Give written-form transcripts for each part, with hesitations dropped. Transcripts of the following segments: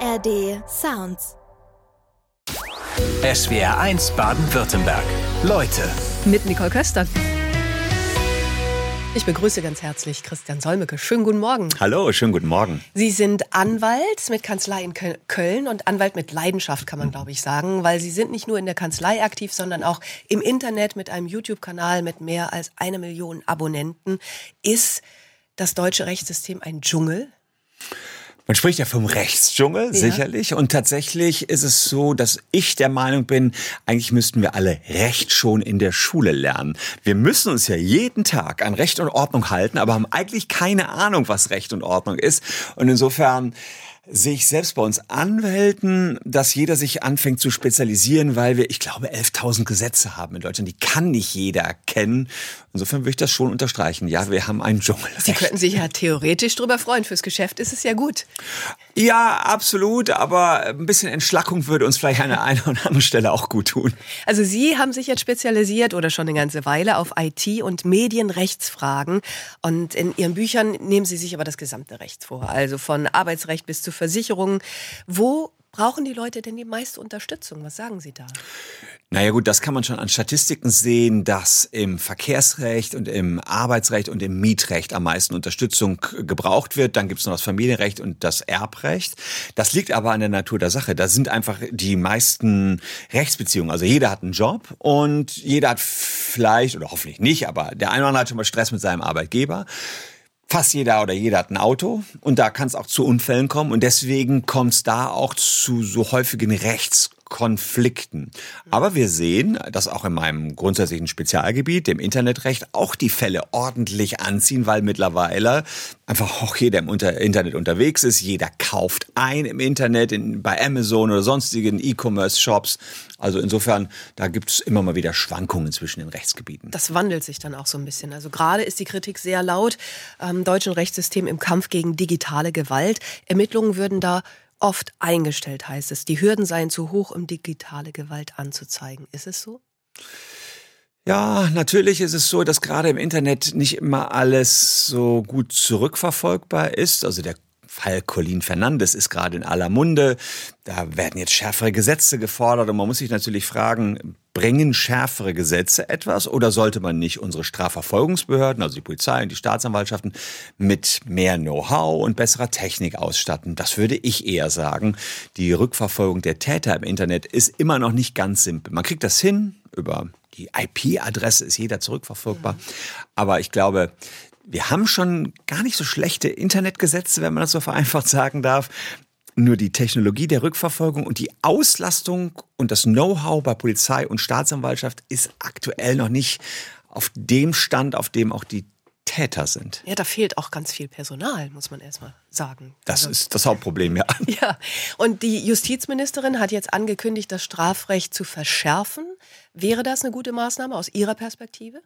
ARD Sounds. SWR1 Baden-Württemberg. Leute. Mit Nicole Köster. Ich begrüße ganz herzlich Christian Solmecke. Schönen guten Morgen. Hallo, schönen guten Morgen. Sie sind Anwalt mit Kanzlei in Köln und Anwalt mit Leidenschaft, kann man glaube ich sagen, weil Sie sind nicht nur in der Kanzlei aktiv, sondern auch im Internet mit einem YouTube-Kanal mit mehr als 1 Million Abonnenten. Ist das deutsche Rechtssystem ein Dschungel? Man spricht ja vom Rechtsdschungel, sicherlich. Und tatsächlich ist es so, dass ich der Meinung bin, eigentlich müssten wir alle Recht schon in der Schule lernen. Wir müssen uns ja jeden Tag an Recht und Ordnung halten, aber haben eigentlich keine Ahnung, was Recht und Ordnung ist. Und insofern sehe ich selbst bei uns Anwälten, dass jeder sich anfängt zu spezialisieren, weil wir, ich glaube, 11.000 Gesetze haben in Deutschland. Die kann nicht jeder kennen. Insofern würde ich das schon unterstreichen. Ja, wir haben einen Dschungel. Sie könnten sich ja theoretisch drüber freuen. Fürs Geschäft ist es ja gut. Ja, absolut. Aber ein bisschen Entschlackung würde uns vielleicht an der einen oder anderen Stelle auch gut tun. Also Sie haben sich jetzt spezialisiert oder schon eine ganze Weile auf IT- und Medienrechtsfragen. Und in Ihren Büchern nehmen Sie sich aber das gesamte Recht vor. Also von Arbeitsrecht bis zu Versicherungen. Wo brauchen die Leute denn die meiste Unterstützung? Was sagen Sie da? Naja gut, das kann man schon an Statistiken sehen, dass im Verkehrsrecht und im Arbeitsrecht und im Mietrecht am meisten Unterstützung gebraucht wird. Dann gibt es noch das Familienrecht und das Erbrecht. Das liegt aber an der Natur der Sache. Da sind einfach die meisten Rechtsbeziehungen. Also jeder hat einen Job und jeder hat vielleicht, oder hoffentlich nicht, aber der eine oder andere hat schon mal Stress mit seinem Arbeitgeber. Fast jeder oder jeder hat ein Auto und da kann es auch zu Unfällen kommen und deswegen kommt es da auch zu so häufigen Rechtskonflikten. Aber wir sehen, dass auch in meinem grundsätzlichen Spezialgebiet, dem Internetrecht, auch die Fälle ordentlich anziehen, weil mittlerweile einfach auch jeder im Internet unterwegs ist. Jeder kauft ein im Internet, bei Amazon oder sonstigen E-Commerce-Shops. Also insofern, da gibt es immer mal wieder Schwankungen zwischen den Rechtsgebieten. Das wandelt sich dann auch so ein bisschen. Also gerade ist die Kritik sehr laut am deutschen Rechtssystem im Kampf gegen digitale Gewalt. Ermittlungen würden da oft eingestellt, heißt es. Die Hürden seien zu hoch, um digitale Gewalt anzuzeigen. Ist es so? Ja, natürlich ist es so, dass gerade im Internet nicht immer alles so gut zurückverfolgbar ist. Also der Fall Colin Fernandes ist gerade in aller Munde. Da werden jetzt schärfere Gesetze gefordert und man muss sich natürlich fragen, bringen schärfere Gesetze etwas oder sollte man nicht unsere Strafverfolgungsbehörden, also die Polizei und die Staatsanwaltschaften, mit mehr Know-how und besserer Technik ausstatten? Das würde ich eher sagen. Die Rückverfolgung der Täter im Internet ist immer noch nicht ganz simpel. Man kriegt das hin, über die IP-Adresse ist jeder zurückverfolgbar. Aber ich glaube, wir haben schon gar nicht so schlechte Internetgesetze, wenn man das so vereinfacht sagen darf. Nur die Technologie der Rückverfolgung und die Auslastung und das Know-how bei Polizei und Staatsanwaltschaft ist aktuell noch nicht auf dem Stand, auf dem auch die Täter sind. Ja, da fehlt auch ganz viel Personal, muss man erstmal sagen. Das ist das Hauptproblem, ja. Ja, und die Justizministerin hat jetzt angekündigt, das Strafrecht zu verschärfen. Wäre das eine gute Maßnahme aus Ihrer Perspektive?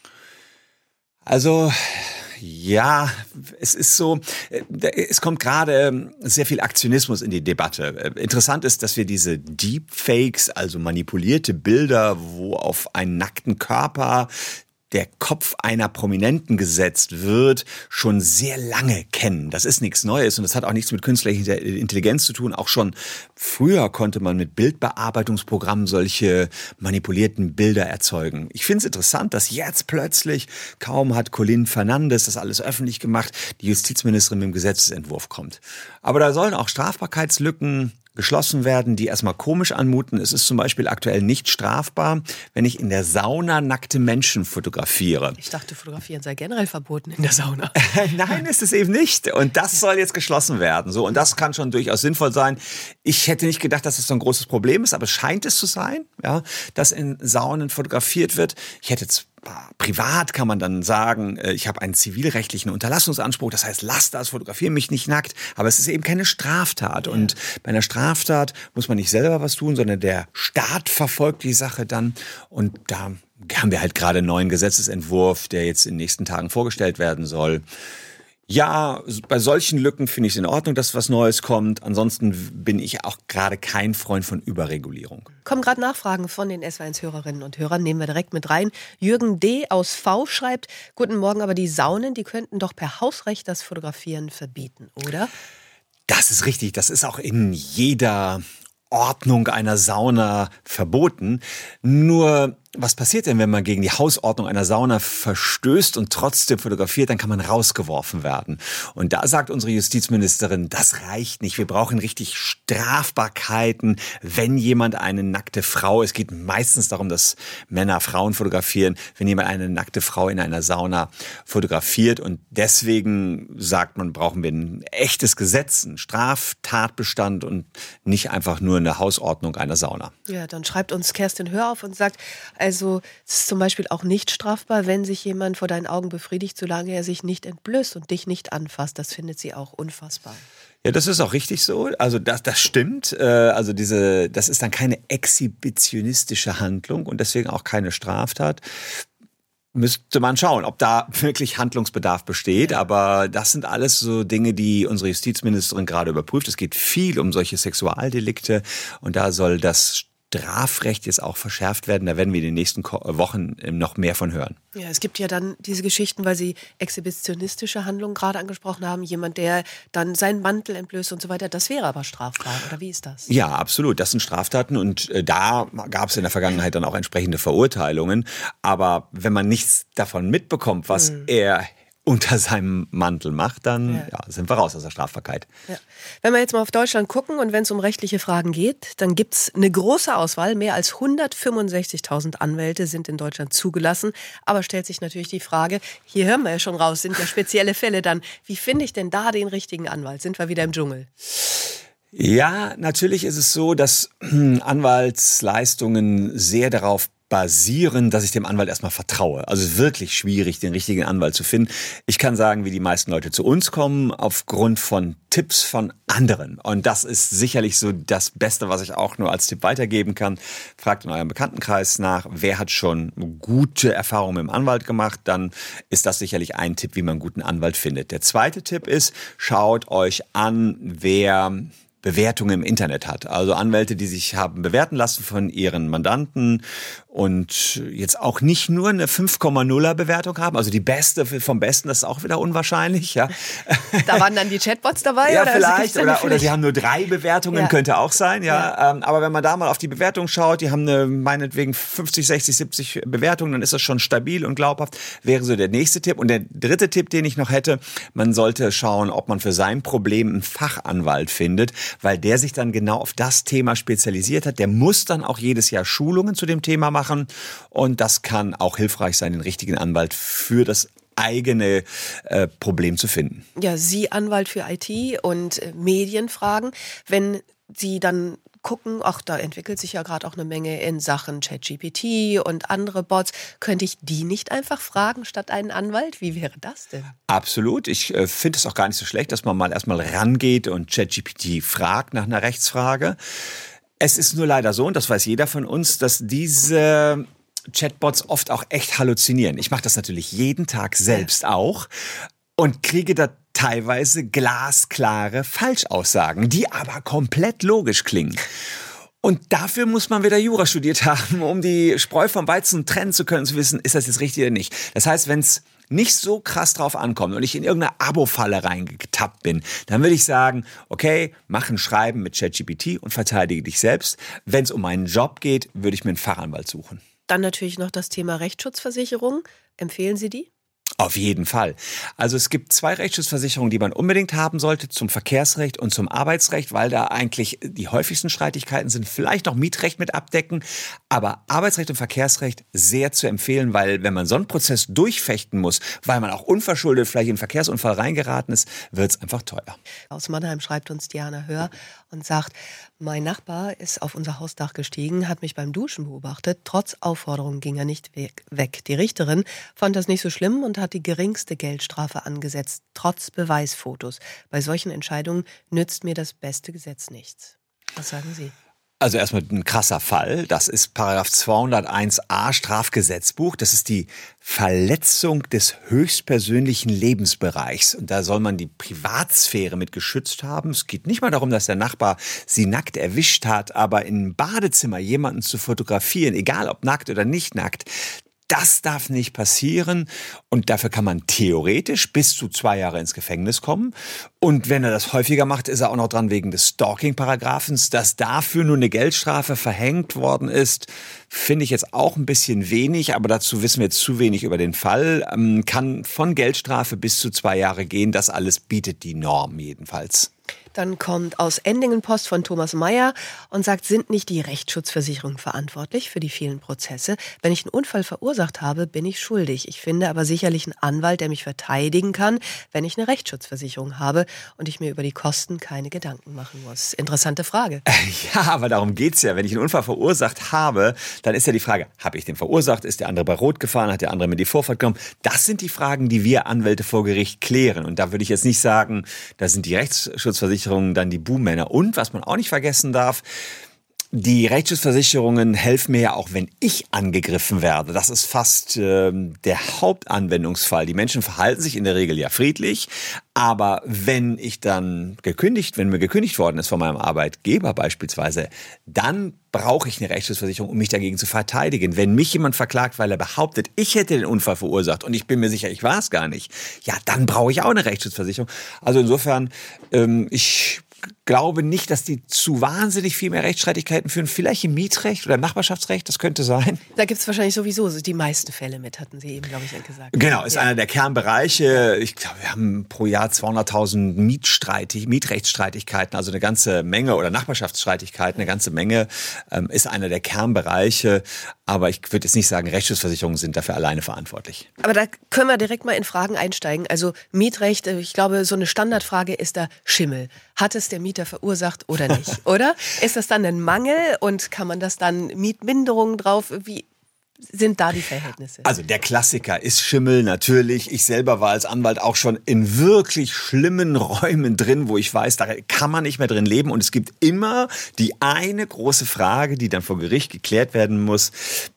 Also, ja, es ist so, es kommt gerade sehr viel Aktionismus in die Debatte. Interessant ist, dass wir diese Deepfakes, also manipulierte Bilder, wo auf einen nackten Körper der Kopf einer Prominenten gesetzt wird, schon sehr lange kennen. Das ist nichts Neues und das hat auch nichts mit künstlicher Intelligenz zu tun. Auch schon früher konnte man mit Bildbearbeitungsprogrammen solche manipulierten Bilder erzeugen. Ich finde es interessant, dass jetzt plötzlich, kaum hat Colin Fernandes das alles öffentlich gemacht, die Justizministerin mit dem Gesetzesentwurf kommt. Aber da sollen auch Strafbarkeitslücken geschlossen werden, die erstmal komisch anmuten. Es ist zum Beispiel aktuell nicht strafbar, wenn ich in der Sauna nackte Menschen fotografiere. Ich dachte, fotografieren sei generell verboten in der Sauna. Nein, ist es eben nicht. Und das soll jetzt geschlossen werden. So, und das kann schon durchaus sinnvoll sein. Ich hätte nicht gedacht, dass das so ein großes Problem ist, aber es scheint es zu sein, ja, dass in Saunen fotografiert wird. Ich hätte jetzt privat kann man dann sagen, ich habe einen zivilrechtlichen Unterlassungsanspruch, das heißt, lass das, fotografiere mich nicht nackt, aber es ist eben keine Straftat. Ja. Und bei einer Straftat muss man nicht selber was tun, sondern der Staat verfolgt die Sache dann und da haben wir halt gerade einen neuen Gesetzesentwurf, der jetzt in den nächsten Tagen vorgestellt werden soll. Ja, bei solchen Lücken finde ich es in Ordnung, dass was Neues kommt. Ansonsten bin ich auch gerade kein Freund von Überregulierung. Kommen gerade Nachfragen von den SW1-Hörerinnen und Hörern. Nehmen wir direkt mit rein. Jürgen D. aus V. schreibt, guten Morgen, aber die Saunen, die könnten doch per Hausrecht das Fotografieren verbieten, oder? Das ist richtig. Das ist auch in jeder Ordnung einer Sauna verboten. Nur, was passiert denn, wenn man gegen die Hausordnung einer Sauna verstößt und trotzdem fotografiert, dann kann man rausgeworfen werden. Und da sagt unsere Justizministerin, das reicht nicht. Wir brauchen richtig Strafbarkeiten, wenn jemand eine nackte Frau, es geht meistens darum, dass Männer Frauen fotografieren, wenn jemand eine nackte Frau in einer Sauna fotografiert. Und deswegen sagt man, brauchen wir ein echtes Gesetz, einen Straftatbestand und nicht einfach nur eine Hausordnung einer Sauna. Ja, dann schreibt uns Kerstin Hör auf und sagt, also es ist zum Beispiel auch nicht strafbar, wenn sich jemand vor deinen Augen befriedigt, solange er sich nicht entblößt und dich nicht anfasst. Das findet sie auch unfassbar. Ja, das ist auch richtig so. Also das stimmt. Also das ist dann keine exhibitionistische Handlung und deswegen auch keine Straftat. Müsste man schauen, ob da wirklich Handlungsbedarf besteht. Aber das sind alles so Dinge, die unsere Justizministerin gerade überprüft. Es geht viel um solche Sexualdelikte und da soll das Strafrecht jetzt auch verschärft werden. Da werden wir in den nächsten Wochen noch mehr von hören. Ja, es gibt ja dann diese Geschichten, weil Sie exhibitionistische Handlungen gerade angesprochen haben. Jemand, der dann seinen Mantel entblößt und so weiter. Das wäre aber strafbar, oder wie ist das? Ja, absolut. Das sind Straftaten und da gab es in der Vergangenheit dann auch entsprechende Verurteilungen. Aber wenn man nichts davon mitbekommt, was er unter seinem Mantel macht, dann sind wir raus aus der Strafbarkeit. Ja. Wenn wir jetzt mal auf Deutschland gucken und wenn es um rechtliche Fragen geht, dann gibt es eine große Auswahl. Mehr als 165.000 Anwälte sind in Deutschland zugelassen. Aber stellt sich natürlich die Frage, hier hören wir ja schon raus, sind ja spezielle Fälle dann. Wie finde ich denn da den richtigen Anwalt? Sind wir wieder im Dschungel? Ja, natürlich ist es so, dass Anwaltsleistungen sehr darauf basieren, dass ich dem Anwalt erstmal vertraue. Also es ist wirklich schwierig, den richtigen Anwalt zu finden. Ich kann sagen, wie die meisten Leute zu uns kommen, aufgrund von Tipps von anderen. Und das ist sicherlich so das Beste, was ich auch nur als Tipp weitergeben kann. Fragt in eurem Bekanntenkreis nach, wer hat schon gute Erfahrungen mit dem Anwalt gemacht, dann ist das sicherlich ein Tipp, wie man einen guten Anwalt findet. Der zweite Tipp ist, schaut euch an, wer Bewertungen im Internet hat. Also Anwälte, die sich haben bewerten lassen von ihren Mandanten und jetzt auch nicht nur eine 5,0er Bewertung haben, also die beste vom Besten, das ist auch wieder unwahrscheinlich. Ja. Da waren dann die Chatbots dabei? Ja, oder vielleicht. Oder sie haben nur 3 Bewertungen, könnte auch sein. Ja. Aber wenn man da mal auf die Bewertung schaut, die haben eine, meinetwegen 50, 60, 70 Bewertungen, dann ist das schon stabil und glaubhaft, wäre so der nächste Tipp. Und der dritte Tipp, den ich noch hätte, man sollte schauen, ob man für sein Problem einen Fachanwalt findet, weil der sich dann genau auf das Thema spezialisiert hat. Der muss dann auch jedes Jahr Schulungen zu dem Thema machen und das kann auch hilfreich sein, den richtigen Anwalt für das eigene Problem zu finden. Ja, Sie Anwalt für IT und Medienfragen, wenn Sie dann gucken, ach, da entwickelt sich ja gerade auch eine Menge in Sachen ChatGPT und andere Bots. Könnte ich die nicht einfach fragen statt einen Anwalt? Wie wäre das denn? Absolut. Ich finde es auch gar nicht so schlecht, dass man mal erstmal rangeht und ChatGPT fragt nach einer Rechtsfrage. Es ist nur leider so, und das weiß jeder von uns, dass diese Chatbots oft auch echt halluzinieren. Ich mache das natürlich jeden Tag selbst auch und kriege da teilweise glasklare Falschaussagen, die aber komplett logisch klingen. Und dafür muss man wieder Jura studiert haben, um die Spreu vom Weizen trennen zu können, zu wissen, ist das jetzt richtig oder nicht. Das heißt, wenn es nicht so krass drauf ankommt und ich in irgendeine Abo-Falle reingetappt bin, dann würde ich sagen, okay, mach ein Schreiben mit ChatGPT und verteidige dich selbst. Wenn es um meinen Job geht, würde ich mir einen Fachanwalt suchen. Dann natürlich noch das Thema Rechtsschutzversicherung. Empfehlen Sie die? Auf jeden Fall. Also es gibt 2 Rechtsschutzversicherungen, die man unbedingt haben sollte, zum Verkehrsrecht und zum Arbeitsrecht, weil da eigentlich die häufigsten Streitigkeiten sind, vielleicht noch Mietrecht mit abdecken, aber Arbeitsrecht und Verkehrsrecht sehr zu empfehlen, weil wenn man so einen Prozess durchfechten muss, weil man auch unverschuldet vielleicht in einen Verkehrsunfall reingeraten ist, wird es einfach teuer. Aus Mannheim schreibt uns Diana Hör und sagt, mein Nachbar ist auf unser Hausdach gestiegen, hat mich beim Duschen beobachtet. Trotz Aufforderung ging er nicht weg. Die Richterin fand das nicht so schlimm und hat die geringste Geldstrafe angesetzt, trotz Beweisfotos. Bei solchen Entscheidungen nützt mir das beste Gesetz nichts. Was sagen Sie? Also erstmal ein krasser Fall. Das ist Paragraph 201a Strafgesetzbuch. Das ist die Verletzung des höchstpersönlichen Lebensbereichs. Und da soll man die Privatsphäre mit geschützt haben. Es geht nicht mal darum, dass der Nachbar sie nackt erwischt hat, aber im Badezimmer jemanden zu fotografieren, egal ob nackt oder nicht nackt, Das darf nicht passieren und dafür kann man theoretisch bis zu 2 Jahre ins Gefängnis kommen. Und wenn er das häufiger macht, ist er auch noch dran wegen des Stalking-Paragraphens. Dass dafür nur eine Geldstrafe verhängt worden ist, finde ich jetzt auch ein bisschen wenig, aber dazu wissen wir jetzt zu wenig über den Fall. Kann von Geldstrafe bis zu 2 Jahre gehen, das alles bietet die Norm jedenfalls. Dann kommt aus Endingen Post von Thomas Meyer und sagt, sind nicht die Rechtsschutzversicherungen verantwortlich für die vielen Prozesse? Wenn ich einen Unfall verursacht habe, bin ich schuldig. Ich finde aber sicherlich einen Anwalt, der mich verteidigen kann, wenn ich eine Rechtsschutzversicherung habe und ich mir über die Kosten keine Gedanken machen muss. Interessante Frage. Ja, aber darum geht's ja. Wenn ich einen Unfall verursacht habe, dann ist ja die Frage, habe ich den verursacht? Ist der andere bei Rot gefahren? Hat der andere mir die Vorfahrt genommen? Das sind die Fragen, die wir Anwälte vor Gericht klären. Und da würde ich jetzt nicht sagen, da sind die Rechtsschutzversicherungen dann die Buhmänner. Und was man auch nicht vergessen darf, die Rechtsschutzversicherungen helfen mir ja auch, wenn ich angegriffen werde. Das ist fast der Hauptanwendungsfall. Die Menschen verhalten sich in der Regel ja friedlich, aber wenn mir gekündigt worden ist von meinem Arbeitgeber beispielsweise, dann brauche ich eine Rechtsschutzversicherung, um mich dagegen zu verteidigen. Wenn mich jemand verklagt, weil er behauptet, ich hätte den Unfall verursacht und ich bin mir sicher, ich war es gar nicht, ja, dann brauche ich auch eine Rechtsschutzversicherung. Also insofern, ich glaube nicht, dass die zu wahnsinnig viel mehr Rechtsstreitigkeiten führen. Vielleicht im Mietrecht oder im Nachbarschaftsrecht, das könnte sein. Da gibt es wahrscheinlich sowieso die meisten Fälle mit, hatten Sie eben, glaube ich, gesagt. Genau, ist einer der Kernbereiche. Ich glaube, wir haben pro Jahr 200.000 Mietrechtsstreitigkeiten, also eine ganze Menge, oder Nachbarschaftsstreitigkeiten, eine ganze Menge, ist einer der Kernbereiche. Aber ich würde jetzt nicht sagen, Rechtsschutzversicherungen sind dafür alleine verantwortlich. Aber da können wir direkt mal in Fragen einsteigen. Also Mietrecht, ich glaube, so eine Standardfrage ist da Schimmel. Hat es der Mieter verursacht oder nicht, oder? Ist das dann ein Mangel und kann man das dann Mietminderungen drauf? Wie sind da die Verhältnisse? Also der Klassiker ist Schimmel, natürlich. Ich selber war als Anwalt auch schon in wirklich schlimmen Räumen drin, wo ich weiß, da kann man nicht mehr drin leben. Und es gibt immer die eine große Frage, die dann vor Gericht geklärt werden muss.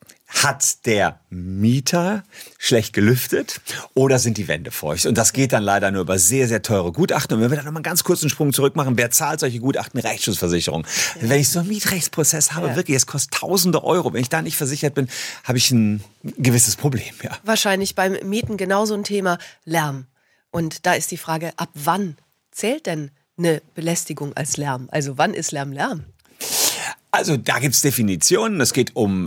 Hat der Mieter schlecht gelüftet oder sind die Wände feucht? Und das geht dann leider nur über sehr, sehr teure Gutachten. Und wenn wir dann noch mal einen ganz kurzen Sprung zurück machen, wer zahlt solche Gutachten? Rechtsschutzversicherung. Ja. Wenn ich so einen Mietrechtsprozess habe, wirklich, es kostet Tausende Euro. Wenn ich da nicht versichert bin, habe ich ein gewisses Problem. Ja. Wahrscheinlich beim Mieten genauso ein Thema Lärm. Und da ist die Frage, ab wann zählt denn eine Belästigung als Lärm? Also wann ist Lärm Lärm? Also da gibt's Definitionen. Es geht um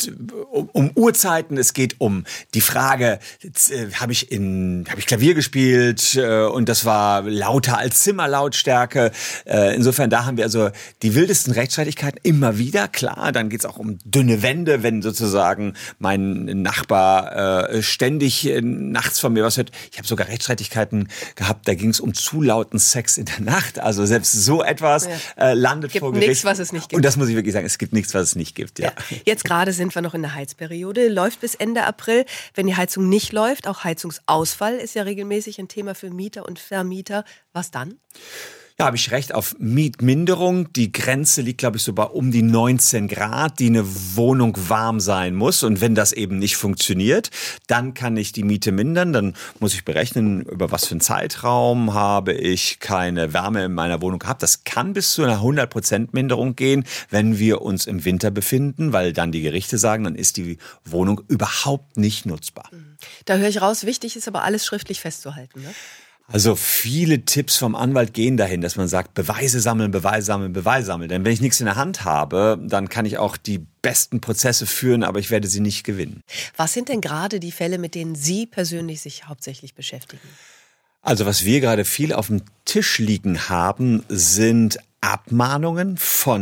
Uhrzeiten. Es geht um die Frage, habe ich Klavier gespielt und das war lauter als Zimmerlautstärke. Insofern da haben wir also die wildesten Rechtsstreitigkeiten immer wieder. Klar, dann geht's auch um dünne Wände, wenn sozusagen mein Nachbar ständig nachts von mir was hört. Ich habe sogar Rechtsstreitigkeiten gehabt. Da ging's um zu lauten Sex in der Nacht. Also selbst so etwas landet vor Gericht. Nichts, was es nicht gibt. Und das muss ich wirklich sagen, es gibt nichts, was es nicht gibt. Ja. Jetzt gerade sind wir noch in der Heizperiode, läuft bis Ende April. Wenn die Heizung nicht läuft, auch Heizungsausfall ist ja regelmäßig ein Thema für Mieter und Vermieter. Was dann? Ja, habe ich recht, auf Mietminderung. Die Grenze liegt, glaube ich, so bei um die 19 Grad, die eine Wohnung warm sein muss. Und wenn das eben nicht funktioniert, dann kann ich die Miete mindern. Dann muss ich berechnen, über was für einen Zeitraum habe ich keine Wärme in meiner Wohnung gehabt. Das kann bis zu einer 100% Minderung gehen, wenn wir uns im Winter befinden, weil dann die Gerichte sagen, dann ist die Wohnung überhaupt nicht nutzbar. Da höre ich raus, wichtig ist aber alles schriftlich festzuhalten, ne? Also viele Tipps vom Anwalt gehen dahin, dass man sagt, Beweise sammeln, Beweise sammeln, Beweise sammeln. Denn wenn ich nichts in der Hand habe, dann kann ich auch die besten Prozesse führen, aber ich werde sie nicht gewinnen. Was sind denn gerade die Fälle, mit denen Sie persönlich sich hauptsächlich beschäftigen? Also was wir gerade viel auf dem Tisch liegen haben, sind Abmahnungen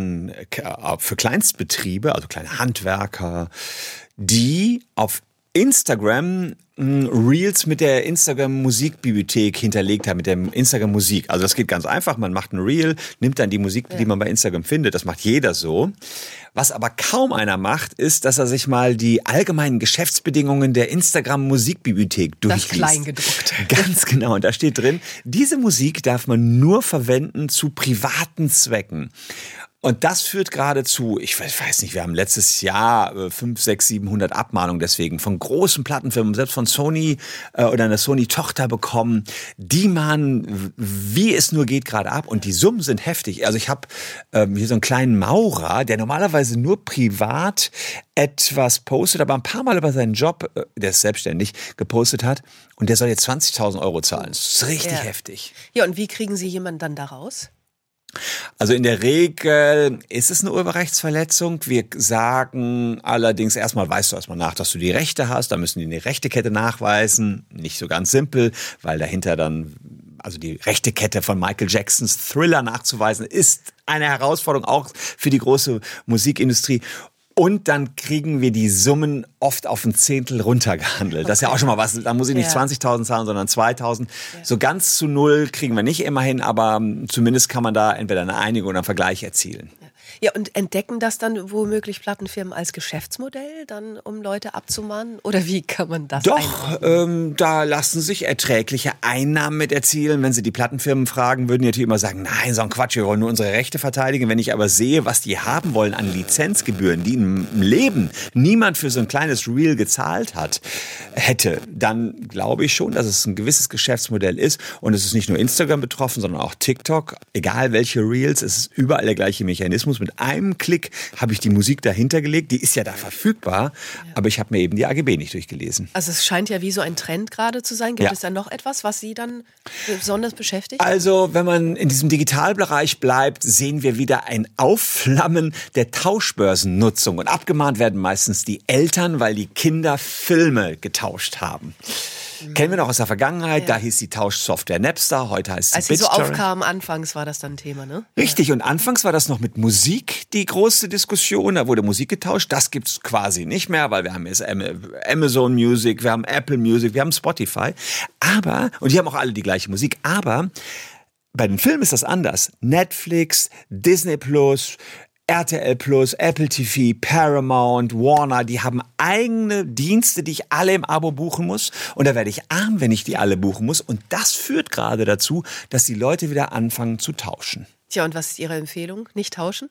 für Kleinstbetriebe, also kleine Handwerker, die auf Instagram Reels mit der Instagram-Musikbibliothek hinterlegt haben, mit der Instagram-Musik. Also das geht ganz einfach, man macht ein Reel, nimmt dann die Musik, die man bei Instagram findet, das macht jeder so. Was aber kaum einer macht, ist, dass er sich mal die allgemeinen Geschäftsbedingungen der Instagram-Musikbibliothek durchliest. Das Kleingedruckte. Ganz genau, und da steht drin, diese Musik darf man nur verwenden zu privaten Zwecken. Und das führt gerade zu, ich weiß nicht, wir haben letztes Jahr 500, 600, 700 Abmahnungen deswegen von großen Plattenfirmen, selbst von Sony oder einer Sony-Tochter bekommen. Die mahnen, wie es nur geht, gerade ab. Und die Summen sind heftig. Also ich habe hier so einen kleinen Maurer, der normalerweise nur privat etwas postet, aber ein paar Mal über seinen Job, der ist selbstständig, gepostet hat. Und der soll jetzt 20.000 Euro zahlen. Das ist richtig heftig. Ja, und wie kriegen Sie jemanden dann da raus? Also in der Regel ist es eine Urheberrechtsverletzung. Wir sagen allerdings erstmal, weißt du erstmal nach, dass du die Rechte hast. Da müssen die eine Rechtekette nachweisen. Nicht so ganz simpel, weil dahinter dann, also die Rechtekette von Michael Jacksons Thriller nachzuweisen, ist eine Herausforderung auch für die große Musikindustrie. Und dann kriegen wir die Summen oft auf ein Zehntel runtergehandelt. Das ist ja auch schon mal was. Da muss ich nicht 20.000 zahlen, sondern 2.000. Ja. So ganz zu null kriegen wir nicht immerhin, aber zumindest kann man da entweder eine Einigung oder einen Vergleich erzielen. Ja, und entdecken das dann womöglich Plattenfirmen als Geschäftsmodell, dann um Leute abzumahnen? Oder wie kann man das da lassen sich erträgliche Einnahmen mit erzielen. Wenn Sie die Plattenfirmen fragen, würden die natürlich immer sagen, nein, so ein Quatsch, wir wollen nur unsere Rechte verteidigen. Wenn ich aber sehe, was die haben wollen an Lizenzgebühren, die im Leben niemand für so ein kleines Reel gezahlt hätte, dann glaube ich schon, dass es ein gewisses Geschäftsmodell ist. Und es ist nicht nur Instagram betroffen, sondern auch TikTok. Egal welche Reels, es ist überall der gleiche Mechanismus. Mit einem Klick habe ich die Musik dahinter gelegt. Die ist ja da verfügbar, aber ich habe mir eben die AGB nicht durchgelesen. Also es scheint ja wie so ein Trend gerade zu sein. Gibt es da noch etwas, was Sie dann besonders beschäftigt? Also wenn man in diesem Digitalbereich bleibt, sehen wir wieder ein Aufflammen der Tauschbörsennutzung. Und abgemahnt werden meistens die Eltern, weil die Kinder Filme getauscht haben. Kennen wir noch aus der Vergangenheit, da hieß die Tauschsoftware Napster, heute heißt sie Als sie so aufkam, anfangs war das dann ein Thema, ne? Richtig, und anfangs war das noch mit Musik die große Diskussion, da wurde Musik getauscht, das gibt's quasi nicht mehr, weil wir haben jetzt Amazon Music, wir haben Apple Music, wir haben Spotify, und die haben auch alle die gleiche Musik, aber bei den Filmen ist das anders. Netflix, Disney Plus, RTL Plus, Apple TV, Paramount, Warner, die haben eigene Dienste, die ich alle im Abo buchen muss. Und da werde ich arm, wenn ich die alle buchen muss. Und das führt gerade dazu, dass die Leute wieder anfangen zu tauschen. Tja, und was ist Ihre Empfehlung? Nicht tauschen?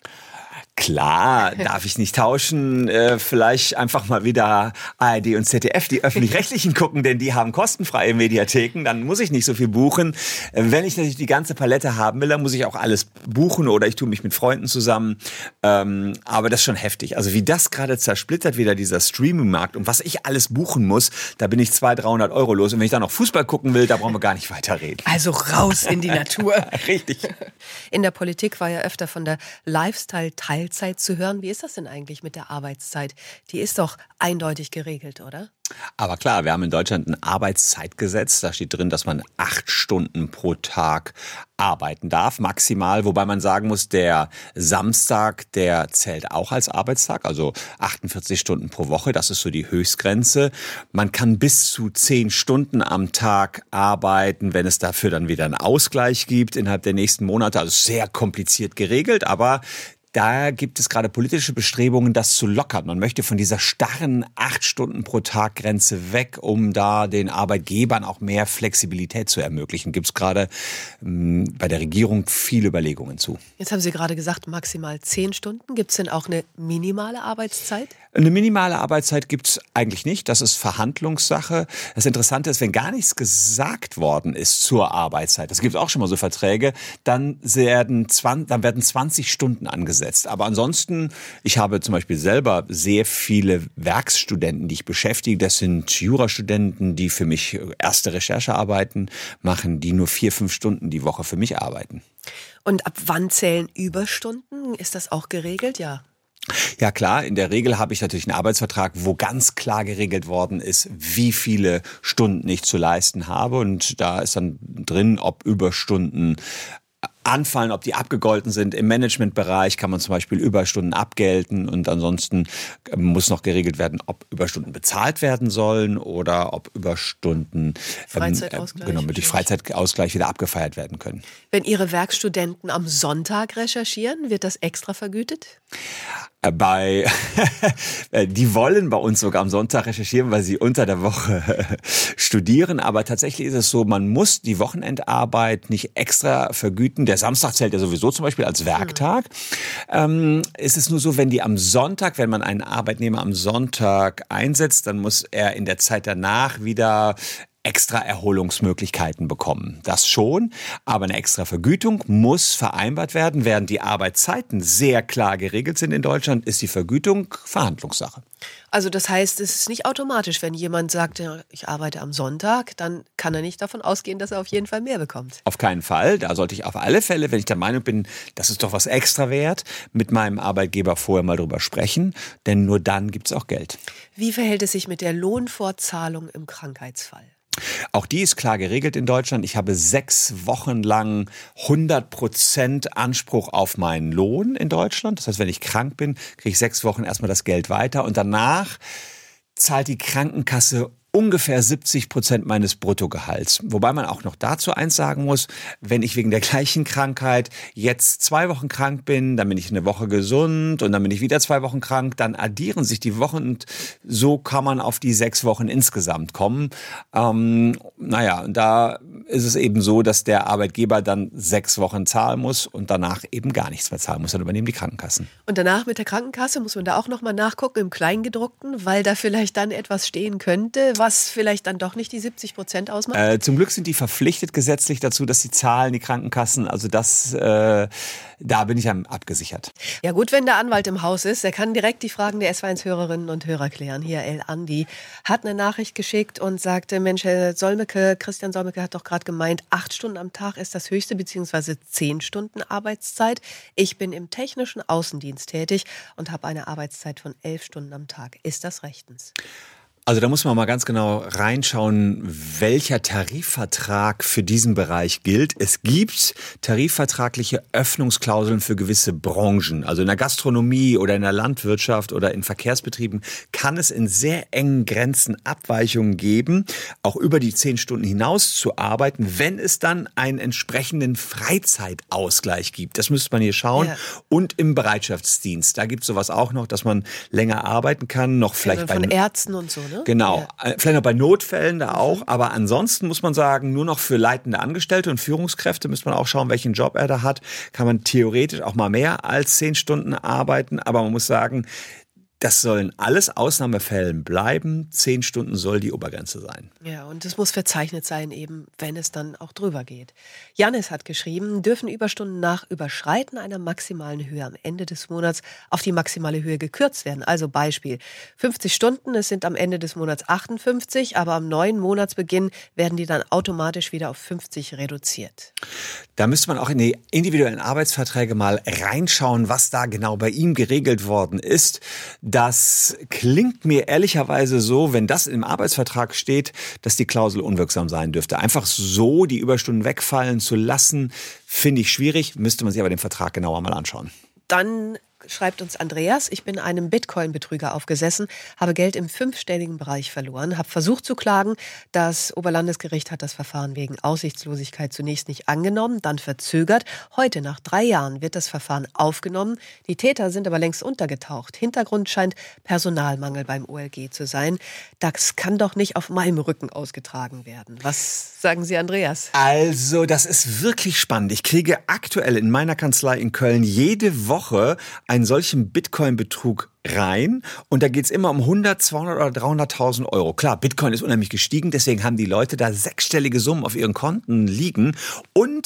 Klar, darf ich nicht tauschen. Vielleicht einfach mal wieder ARD und ZDF, die Öffentlich-Rechtlichen gucken, denn die haben kostenfreie Mediatheken. Dann muss ich nicht so viel buchen. Wenn ich natürlich die ganze Palette haben will, dann muss ich auch alles buchen oder ich tue mich mit Freunden zusammen. Aber das ist schon heftig. Also wie das gerade zersplittert wieder dieser Streaming-Markt und was ich alles buchen muss, da bin ich 200, 300 Euro los. Und wenn ich dann noch Fußball gucken will, da brauchen wir gar nicht weiterreden. Also raus in die Natur. Richtig. In der Politik war ja öfter von der Lifestyle-Teilzeit zu hören. Wie ist das denn eigentlich mit der Arbeitszeit? Die ist doch eindeutig geregelt, oder? Aber klar, wir haben in Deutschland ein Arbeitszeitgesetz. Da steht drin, dass man 8 Stunden pro Tag arbeiten darf, maximal. Wobei man sagen muss, der Samstag, der zählt auch als Arbeitstag, also 48 Stunden pro Woche. Das ist so die Höchstgrenze. Man kann bis zu 10 Stunden am Tag arbeiten, wenn es dafür dann wieder einen Ausgleich gibt innerhalb der nächsten Monate. Also sehr kompliziert geregelt, aber da gibt es gerade politische Bestrebungen, das zu lockern. Man möchte von dieser starren 8 Stunden pro Tag Grenze weg, um da den Arbeitgebern auch mehr Flexibilität zu ermöglichen. Gibt es gerade bei der Regierung viele Überlegungen zu. Jetzt haben Sie gerade gesagt, maximal 10 Stunden. Gibt es denn auch eine minimale Arbeitszeit? Eine minimale Arbeitszeit gibt es eigentlich nicht. Das ist Verhandlungssache. Das Interessante ist, wenn gar nichts gesagt worden ist zur Arbeitszeit, das gibt auch schon mal so Verträge, dann werden 20 Stunden angesetzt. Aber ansonsten, ich habe zum Beispiel selber sehr viele Werkstudenten, die ich beschäftige. Das sind Jurastudenten, die für mich erste Recherchearbeiten machen, die nur 4, 5 Stunden die Woche für mich arbeiten. Und ab wann zählen Überstunden? Ist das auch geregelt? Ja. Ja klar, in der Regel habe ich natürlich einen Arbeitsvertrag, wo ganz klar geregelt worden ist, wie viele Stunden ich zu leisten habe. Und da ist dann drin, ob Überstunden anfallen, ob die abgegolten sind. Im Managementbereich kann man zum Beispiel Überstunden abgelten und ansonsten muss noch geregelt werden, ob Überstunden bezahlt werden sollen oder ob Überstunden durch Freizeitausgleich wieder abgefeiert werden können. Wenn Ihre Werkstudenten am Sonntag recherchieren, wird das extra vergütet? Die wollen bei uns sogar am Sonntag recherchieren, weil sie unter der Woche studieren. Aber tatsächlich ist es so, man muss die Wochenendarbeit nicht extra vergüten. Der Samstag zählt ja sowieso zum Beispiel als Werktag. Es ist nur so, wenn man einen Arbeitnehmer am Sonntag einsetzt, dann muss er in der Zeit danach wieder extra Erholungsmöglichkeiten bekommen. Das schon, aber eine extra Vergütung muss vereinbart werden. Während die Arbeitszeiten sehr klar geregelt sind in Deutschland, ist die Vergütung Verhandlungssache. Also das heißt, es ist nicht automatisch, wenn jemand sagt, ja, ich arbeite am Sonntag, dann kann er nicht davon ausgehen, dass er auf jeden Fall mehr bekommt. Auf keinen Fall. Da sollte ich auf alle Fälle, wenn ich der Meinung bin, das ist doch was extra wert, mit meinem Arbeitgeber vorher mal drüber sprechen, denn nur dann gibt es auch Geld. Wie verhält es sich mit der Lohnfortzahlung im Krankheitsfall? Auch die ist klar geregelt in Deutschland. Ich habe 6 Wochen lang 100% Anspruch auf meinen Lohn in Deutschland. Das heißt, wenn ich krank bin, kriege ich 6 Wochen erstmal das Geld weiter und danach zahlt die Krankenkasse ungefähr 70% meines Bruttogehalts. Wobei man auch noch dazu eins sagen muss, wenn ich wegen der gleichen Krankheit jetzt 2 Wochen krank bin, dann bin ich eine Woche gesund und dann bin ich wieder 2 Wochen krank, dann addieren sich die Wochen und so kann man auf die 6 Wochen insgesamt kommen. Und da ist es eben so, dass der Arbeitgeber dann 6 Wochen zahlen muss und danach eben gar nichts mehr zahlen muss. Dann übernehmen die Krankenkassen. Und danach mit der Krankenkasse muss man da auch nochmal nachgucken im Kleingedruckten, weil da vielleicht dann etwas stehen könnte, was vielleicht dann doch nicht die 70% ausmacht? Zum Glück sind die verpflichtet gesetzlich dazu, dass sie zahlen, die Krankenkassen. Also da bin ich abgesichert. Ja gut, wenn der Anwalt im Haus ist, der kann direkt die Fragen der S1-Hörerinnen und Hörer klären. Hier, El Andi hat eine Nachricht geschickt und sagte, Mensch, Christian Solmecke hat doch gerade gemeint, 8 Stunden am Tag ist das höchste, beziehungsweise 10 Stunden Arbeitszeit. Ich bin im technischen Außendienst tätig und habe eine Arbeitszeit von 11 Stunden am Tag. Ist das rechtens? Also da muss man mal ganz genau reinschauen, welcher Tarifvertrag für diesen Bereich gilt. Es gibt tarifvertragliche Öffnungsklauseln für gewisse Branchen. Also in der Gastronomie oder in der Landwirtschaft oder in Verkehrsbetrieben kann es in sehr engen Grenzen Abweichungen geben, auch über die 10 Stunden hinaus zu arbeiten, wenn es dann einen entsprechenden Freizeitausgleich gibt. Das müsste man hier schauen. Ja. Und im Bereitschaftsdienst, da gibt es sowas auch noch, dass man länger arbeiten kann, noch vielleicht von Ärzten und so. Genau, vielleicht auch bei Notfällen da auch, aber ansonsten muss man sagen, nur noch für leitende Angestellte und Führungskräfte müsste man auch schauen, welchen Job er da hat, kann man theoretisch auch mal mehr als 10 Stunden arbeiten, aber man muss sagen, das sollen alles Ausnahmefällen bleiben. 10 Stunden soll die Obergrenze sein. Ja, und es muss verzeichnet sein, eben, wenn es dann auch drüber geht. Janis hat geschrieben, dürfen Überstunden nach Überschreiten einer maximalen Höhe am Ende des Monats auf die maximale Höhe gekürzt werden. Also Beispiel, 50 Stunden, es sind am Ende des Monats 58, aber am neuen Monatsbeginn werden die dann automatisch wieder auf 50 reduziert. Da müsste man auch in die individuellen Arbeitsverträge mal reinschauen, was da genau bei ihm geregelt worden ist. Das klingt mir ehrlicherweise so, wenn das im Arbeitsvertrag steht, dass die Klausel unwirksam sein dürfte. Einfach so die Überstunden wegfallen zu lassen, finde ich schwierig, müsste man sich aber den Vertrag genauer mal anschauen. Dann schreibt uns Andreas, ich bin einem Bitcoin-Betrüger aufgesessen, habe Geld im 5-stelligen Bereich verloren, habe versucht zu klagen. Das Oberlandesgericht hat das Verfahren wegen Aussichtslosigkeit zunächst nicht angenommen, dann verzögert. Heute, nach 3 Jahren, wird das Verfahren aufgenommen. Die Täter sind aber längst untergetaucht. Hintergrund scheint Personalmangel beim OLG zu sein. Das kann doch nicht auf meinem Rücken ausgetragen werden. Was sagen Sie, Andreas? Also, das ist wirklich spannend. Ich kriege aktuell in meiner Kanzlei in Köln jede Woche einen solchen Bitcoin-Betrug rein und da geht's immer um 100, 200 oder 300.000 Euro. Klar, Bitcoin ist unheimlich gestiegen, deswegen haben die Leute da 6-stellige Summen auf ihren Konten liegen und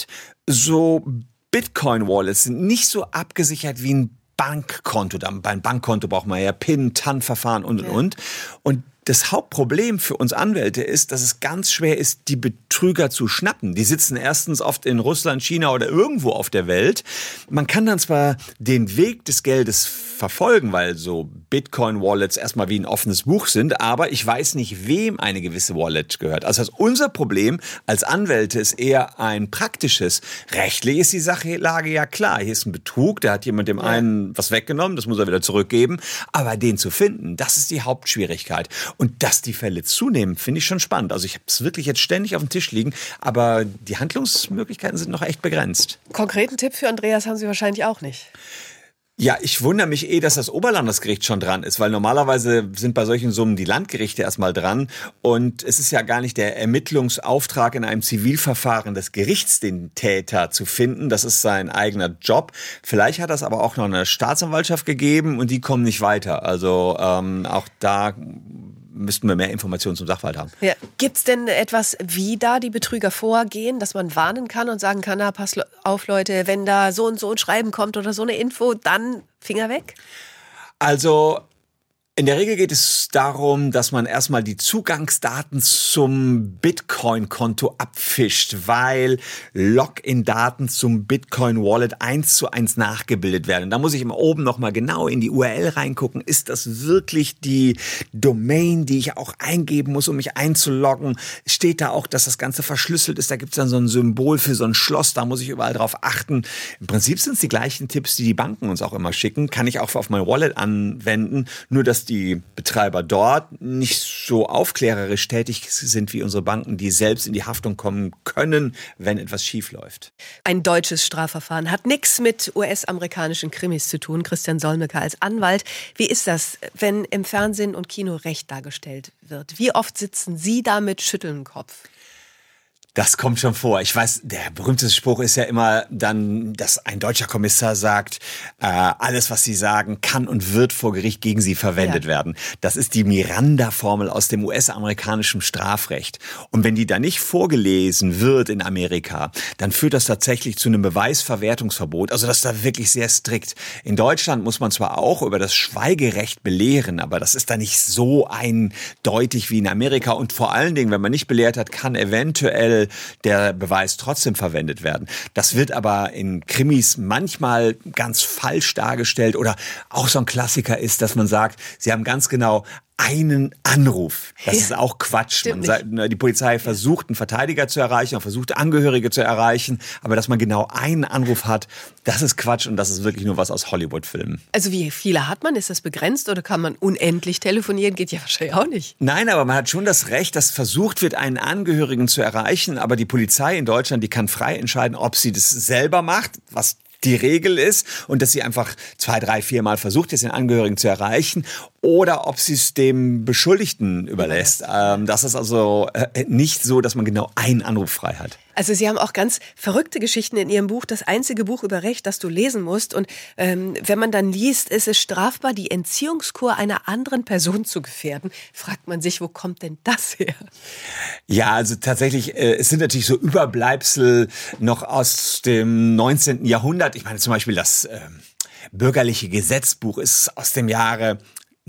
so Bitcoin-Wallets sind nicht so abgesichert wie ein Bankkonto. Beim Bankkonto braucht man ja PIN, TAN-Verfahren und. Und das Hauptproblem für uns Anwälte ist, dass es ganz schwer ist, die Betrüger zu schnappen. Die sitzen erstens oft in Russland, China oder irgendwo auf der Welt. Man kann dann zwar den Weg des Geldes verfolgen, weil so Bitcoin-Wallets erstmal wie ein offenes Buch sind, aber ich weiß nicht, wem eine gewisse Wallet gehört. Also unser Problem als Anwälte ist eher ein praktisches. Rechtlich ist die Lage ja klar. Hier ist ein Betrug, da hat jemand dem einen was weggenommen, das muss er wieder zurückgeben. Aber den zu finden, das ist die Hauptschwierigkeit. Und dass die Fälle zunehmen, finde ich schon spannend. Also ich habe es wirklich jetzt ständig auf dem Tisch liegen, aber die Handlungsmöglichkeiten sind noch echt begrenzt. Konkreten Tipp für Andreas haben Sie wahrscheinlich auch nicht. Ja, ich wundere mich dass das Oberlandesgericht schon dran ist, weil normalerweise sind bei solchen Summen die Landgerichte erstmal dran und es ist ja gar nicht der Ermittlungsauftrag in einem Zivilverfahren des Gerichts, den Täter zu finden. Das ist sein eigener Job. Vielleicht hat das aber auch noch eine Staatsanwaltschaft gegeben und die kommen nicht weiter. Also auch da müssten wir mehr Informationen zum Sachverhalt haben. Ja. Gibt es denn etwas, wie da die Betrüger vorgehen, dass man warnen kann und sagen kann, na, pass auf Leute, wenn da so und so ein Schreiben kommt oder so eine Info, dann Finger weg? Also in der Regel geht es darum, dass man erstmal die Zugangsdaten zum Bitcoin-Konto abfischt, weil Login-Daten zum Bitcoin-Wallet 1:1 nachgebildet werden. Da muss ich immer oben nochmal genau in die URL reingucken. Ist das wirklich die Domain, die ich auch eingeben muss, um mich einzuloggen? Steht da auch, dass das Ganze verschlüsselt ist? Da gibt es dann so ein Symbol für so ein Schloss. Da muss ich überall drauf achten. Im Prinzip sind es die gleichen Tipps, die Banken uns auch immer schicken. Kann ich auch auf mein Wallet anwenden. Nur, dass die Betreiber dort nicht so aufklärerisch tätig sind wie unsere Banken, die selbst in die Haftung kommen können, wenn etwas schief läuft. Ein deutsches Strafverfahren hat nichts mit US-amerikanischen Krimis zu tun. Christian Solmecke als Anwalt. Wie ist das, wenn im Fernsehen und Kino Recht dargestellt wird? Wie oft sitzen Sie da mit schüttelndem Kopf? Das kommt schon vor. Ich weiß, der berühmteste Spruch ist ja immer dann, dass ein deutscher Kommissar sagt, alles, was Sie sagen, kann und wird vor Gericht gegen Sie verwendet werden. Das ist die Miranda-Formel aus dem US-amerikanischen Strafrecht. Und wenn die da nicht vorgelesen wird in Amerika, dann führt das tatsächlich zu einem Beweisverwertungsverbot. Also das ist da wirklich sehr strikt. In Deutschland muss man zwar auch über das Schweigerecht belehren, aber das ist da nicht so eindeutig wie in Amerika. Und vor allen Dingen, wenn man nicht belehrt hat, kann eventuell der Beweis trotzdem verwendet werden. Das wird aber in Krimis manchmal ganz falsch dargestellt oder auch so ein Klassiker ist, dass man sagt, sie haben ganz genau einen Anruf. Das ist auch Quatsch. Die Polizei versucht, einen Verteidiger zu erreichen, versucht, Angehörige zu erreichen, aber dass man genau einen Anruf hat, das ist Quatsch und das ist wirklich nur was aus Hollywood-Filmen. Also wie viele hat man? Ist das begrenzt oder kann man unendlich telefonieren? Geht ja wahrscheinlich auch nicht. Nein, aber man hat schon das Recht, dass versucht wird, einen Angehörigen zu erreichen, aber die Polizei in Deutschland, die kann frei entscheiden, ob sie das selber macht, was die Regel ist und dass sie einfach 2, 3, 4 Mal versucht, jetzt den Angehörigen zu erreichen oder ob sie es dem Beschuldigten überlässt. Das ist also nicht so, dass man genau einen Anruf frei hat. Also Sie haben auch ganz verrückte Geschichten in Ihrem Buch, das einzige Buch über Recht, das du lesen musst. Und wenn man dann liest, ist es strafbar, die Entziehungskur einer anderen Person zu gefährden, fragt man sich, wo kommt denn das her? Ja, also tatsächlich, es sind natürlich so Überbleibsel noch aus dem 19. Jahrhundert. Ich meine zum Beispiel das bürgerliche Gesetzbuch ist aus dem Jahre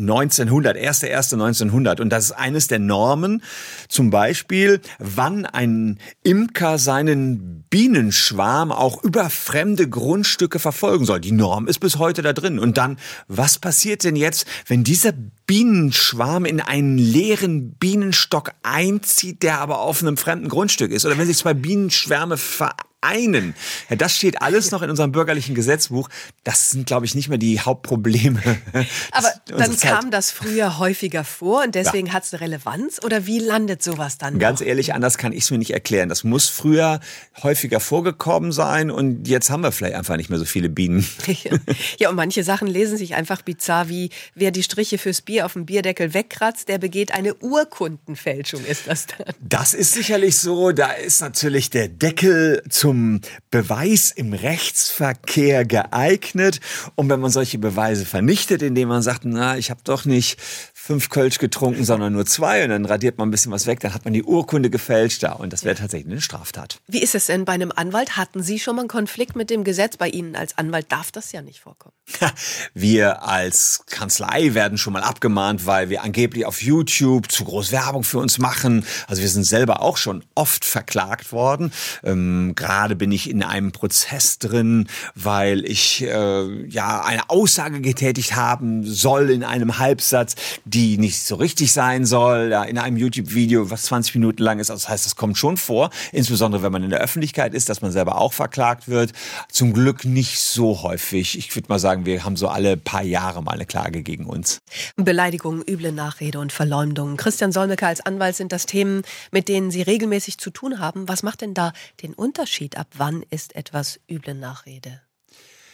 1900, 1.1.1900 und das ist eines der Normen, zum Beispiel, wann ein Imker seinen Bienenschwarm auch über fremde Grundstücke verfolgen soll. Die Norm ist bis heute da drin. Und dann, was passiert denn jetzt, wenn dieser Bienenschwarm in einen leeren Bienenstock einzieht, der aber auf einem fremden Grundstück ist? Oder wenn sich 2 Bienenschwärme vereinen. Ja, das steht alles noch in unserem bürgerlichen Gesetzbuch. Das sind, glaube ich, nicht mehr die Hauptprobleme. Aber dann kam das früher häufiger vor und deswegen hat es eine Relevanz? Oder wie landet sowas dann Ganz noch? ehrlich, anders kann ich es mir nicht erklären. Das muss früher häufiger vorgekommen sein und jetzt haben wir vielleicht einfach nicht mehr so viele Bienen. Ja, und manche Sachen lesen sich einfach bizarr, wie wer die Striche fürs Bier auf dem Bierdeckel wegkratzt, der begeht eine Urkundenfälschung, ist das dann? Das ist sicherlich so. Da ist natürlich der Deckel zum Beweis im Rechtsverkehr geeignet. Und wenn man solche Beweise vernichtet, indem man sagt, na, ich habe doch nicht 5 Kölsch getrunken, sondern nur 2 und dann radiert man ein bisschen was weg, dann hat man die Urkunde gefälscht da und das wäre tatsächlich eine Straftat. Wie ist es denn bei einem Anwalt? Hatten Sie schon mal einen Konflikt mit dem Gesetz? Bei Ihnen als Anwalt darf das ja nicht vorkommen. Wir als Kanzlei werden schon mal abgemahnt, weil wir angeblich auf YouTube zu groß Werbung für uns machen. Also wir sind selber auch schon oft verklagt worden. Gerade bin ich in einem Prozess drin, weil ich eine Aussage getätigt haben soll in einem Halbsatz, die nicht so richtig sein soll, ja, in einem YouTube-Video, was 20 Minuten lang ist. Also das heißt, das kommt schon vor, insbesondere wenn man in der Öffentlichkeit ist, dass man selber auch verklagt wird. Zum Glück nicht so häufig. Ich würde mal sagen, wir haben so alle paar Jahre mal eine Klage gegen uns. Beleidigung, üble Nachrede und Verleumdung. Christian Solmecke als Anwalt sind das Themen, mit denen Sie regelmäßig zu tun haben. Was macht denn da den Unterschied? Ab wann ist etwas üble Nachrede?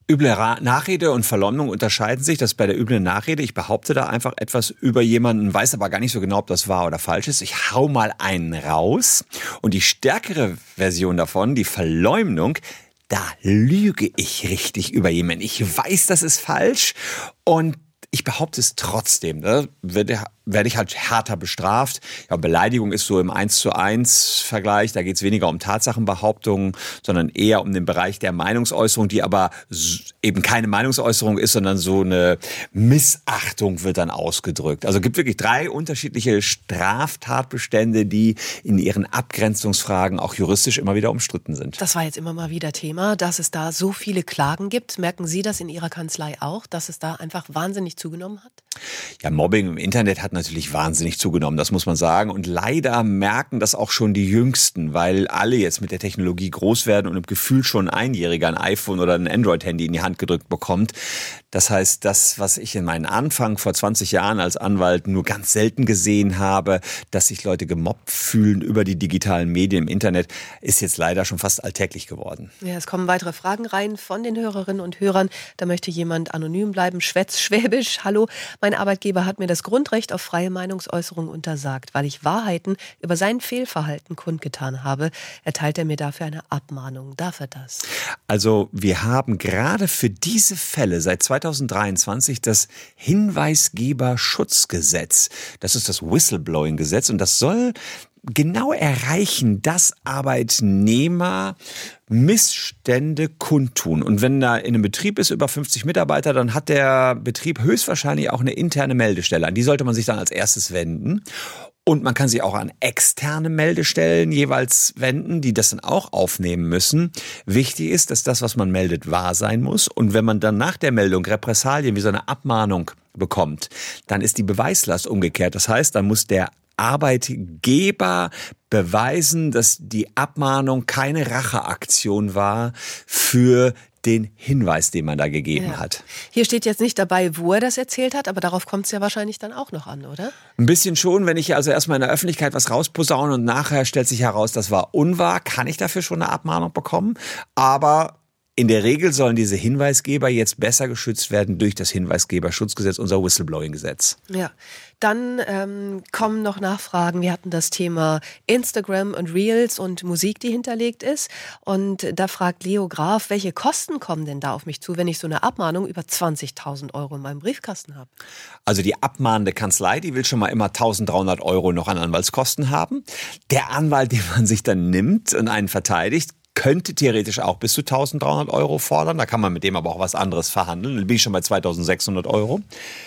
Üble Nachrede und Verleumdung unterscheiden sich. Das ist bei der üblen Nachrede. Ich behaupte da einfach etwas über jemanden, weiß aber gar nicht so genau, ob das wahr oder falsch ist. Ich hau mal einen raus. Und die stärkere Version davon, die Verleumdung, da lüge ich richtig über jemanden. Ich weiß, das ist falsch und ich behaupte es trotzdem. Ne? Werde ich halt härter bestraft. Ja, Beleidigung ist so im 1:1 Vergleich. Da geht es weniger um Tatsachenbehauptungen, sondern eher um den Bereich der Meinungsäußerung, die aber eben keine Meinungsäußerung ist, sondern so eine Missachtung wird dann ausgedrückt. Also es gibt wirklich 3 unterschiedliche Straftatbestände, die in ihren Abgrenzungsfragen auch juristisch immer wieder umstritten sind. Das war jetzt immer mal wieder Thema, dass es da so viele Klagen gibt. Merken Sie das in Ihrer Kanzlei auch, dass es da einfach wahnsinnig zugenommen hat? Ja, Mobbing im Internet hat natürlich wahnsinnig zugenommen, das muss man sagen. Und leider merken das auch schon die Jüngsten, weil alle jetzt mit der Technologie groß werden und im Gefühl schon ein Einjähriger ein iPhone oder ein Android-Handy in die Hand gedrückt bekommt. Das heißt, das, was ich in meinen Anfang vor 20 Jahren als Anwalt nur ganz selten gesehen habe, dass sich Leute gemobbt fühlen über die digitalen Medien im Internet, ist jetzt leider schon fast alltäglich geworden. Ja, es kommen weitere Fragen rein von den Hörerinnen und Hörern. Da möchte jemand anonym bleiben. Schwäbisch. Hallo, mein Arbeitgeber hat mir das Grundrecht auf freie Meinungsäußerung untersagt, weil ich Wahrheiten über sein Fehlverhalten kundgetan habe. Erteilt er mir dafür eine Abmahnung. Darf er das? Also wir haben gerade für diese Fälle seit 2023 das Hinweisgeberschutzgesetz. Das ist das Whistleblowing-Gesetz und das soll genau erreichen, dass Arbeitnehmer Missstände kundtun. Und wenn da in einem Betrieb ist über 50 Mitarbeiter, dann hat der Betrieb höchstwahrscheinlich auch eine interne Meldestelle. An die sollte man sich dann als erstes wenden. Und man kann sich auch an externe Meldestellen jeweils wenden, die das dann auch aufnehmen müssen. Wichtig ist, dass das, was man meldet, wahr sein muss. Und wenn man dann nach der Meldung Repressalien wie so eine Abmahnung bekommt, dann ist die Beweislast umgekehrt. Das heißt, dann muss der Arbeitgeber beweisen, dass die Abmahnung keine Racheaktion war für den Hinweis, den man da gegeben hat. Hier steht jetzt nicht dabei, wo er das erzählt hat, aber darauf kommt es ja wahrscheinlich dann auch noch an, oder? Ein bisschen schon. Wenn ich also erstmal in der Öffentlichkeit was rausposaune und nachher stellt sich heraus, das war unwahr, kann ich dafür schon eine Abmahnung bekommen. Aber in der Regel sollen diese Hinweisgeber jetzt besser geschützt werden durch das Hinweisgeberschutzgesetz, unser Whistleblowing-Gesetz. Ja, dann kommen noch Nachfragen. Wir hatten das Thema Instagram und Reels und Musik, die hinterlegt ist. Und da fragt Leo Graf, welche Kosten kommen denn da auf mich zu, wenn ich so eine Abmahnung über 20.000 € in meinem Briefkasten habe? Also die abmahnende Kanzlei, die will schon mal immer 1.300 € noch an Anwaltskosten haben. Der Anwalt, den man sich dann nimmt und einen verteidigt, könnte theoretisch auch bis zu 1.300 € fordern. Da kann man mit dem aber auch was anderes verhandeln. Dann bin ich schon bei 2.600 €.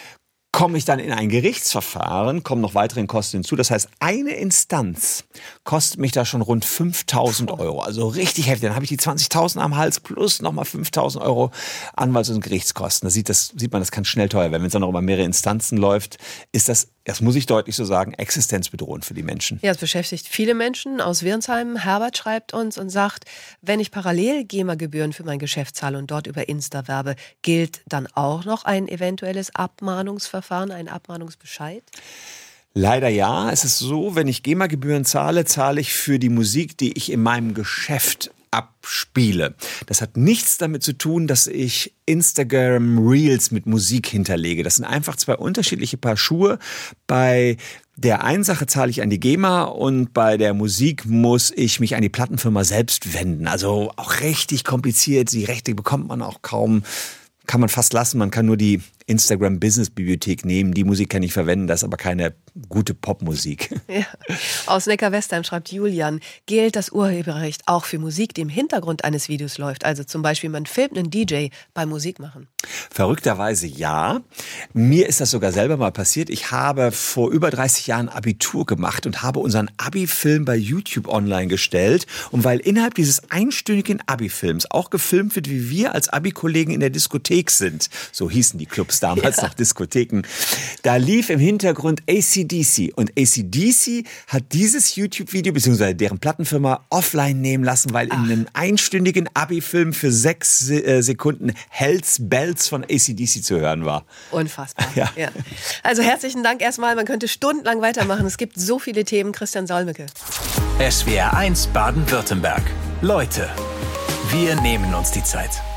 Komme ich dann in ein Gerichtsverfahren, kommen noch weitere Kosten hinzu. Das heißt, eine Instanz kostet mich da schon rund 5.000 €. Also richtig heftig. Dann habe ich die 20.000 am Hals plus nochmal 5.000 € Anwalts- und Gerichtskosten. Da sieht man, das kann schnell teuer werden. Wenn es dann noch über mehrere Instanzen läuft, ist das muss ich deutlich so sagen, existenzbedrohend für die Menschen. Ja, es beschäftigt viele Menschen aus Wirnsheim. Herbert schreibt uns und sagt, wenn ich parallel GEMA-Gebühren für mein Geschäft zahle und dort über Insta werbe, gilt dann auch noch ein eventuelles Abmahnungsverfahren, ein Abmahnungsbescheid? Leider ja. Es ist so, wenn ich GEMA-Gebühren zahle, zahle ich für die Musik, die ich in meinem Geschäft abspiele. Das hat nichts damit zu tun, dass ich Instagram Reels mit Musik hinterlege. Das sind einfach 2 unterschiedliche Paar Schuhe. Bei der einen Sache zahle ich an die GEMA und bei der Musik muss ich mich an die Plattenfirma selbst wenden. Also auch richtig kompliziert. Die Rechte bekommt man auch kaum. Kann man fast lassen. Man kann nur die Instagram-Business-Bibliothek nehmen. Die Musik kann ich verwenden, das ist aber keine gute Popmusik. Ja. Aus Neckar-Westheim schreibt Julian, gilt das Urheberrecht auch für Musik, die im Hintergrund eines Videos läuft? Also zum Beispiel, man filmt einen DJ beim Musikmachen. Verrückterweise ja. Mir ist das sogar selber mal passiert. Ich habe vor über 30 Jahren Abitur gemacht und habe unseren Abi-Film bei YouTube online gestellt. Und weil innerhalb dieses einstündigen Abi-Films auch gefilmt wird, wie wir als Abi-Kollegen in der Diskothek sind, so hießen die Clubs damals noch Diskotheken, da lief im Hintergrund AC/DC. Und AC/DC hat dieses YouTube-Video bzw. deren Plattenfirma offline nehmen lassen, weil in einem einstündigen Abi-Film für 6 Sekunden Hells Bells von AC/DC zu hören war. Unfassbar. Ja. Ja. Also herzlichen Dank erstmal. Man könnte stundenlang weitermachen. Es gibt so viele Themen. Christian Solmecke. SWR 1 Baden-Württemberg. Leute, wir nehmen uns die Zeit.